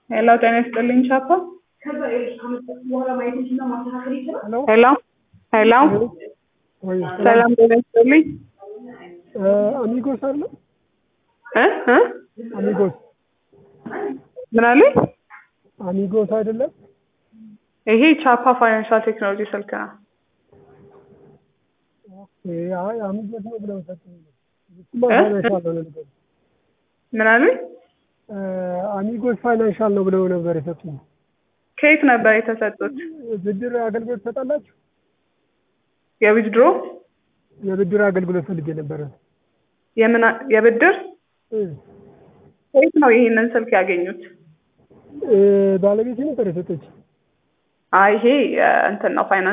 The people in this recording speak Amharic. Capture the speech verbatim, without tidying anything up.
ሄሎ ጤና ይስጥልኝ ቻፓ። ሄሎ ሄሎ ሄሎ ወይ ሰላም ጤና ይስጥልኝ። አሚጎስ አለ እ እ አሚጎስ ምን አለኝ? አሚጎስ አይደለም። ይሄ ቻፓ ፋይናንሻል ቴክኖሎጂ ስልክ ነው። ኦኬ አይ አሚጎስ ነው ብለው ሰጡኝ። እሱማ ፋይናንሻል ነው ነገር። ምን አለኝ? አሚጎስ ፋይናንሻል ነው ብለው ነበር የሰጡኝ። ከየት ነበር የተሰጡት? ብድር አገልግሎት ትሰጣላችሁ? የዊዝድሮ የብድር አገልግሎት ፈልጌ ነበረ። የምን የብድር እ ከየት ነው ይሄንን ስልክ ያገኙት? እ ባለቤቴ ነበር የሰጠች። አይ ይሄ እንትን ነው ፋይናንስ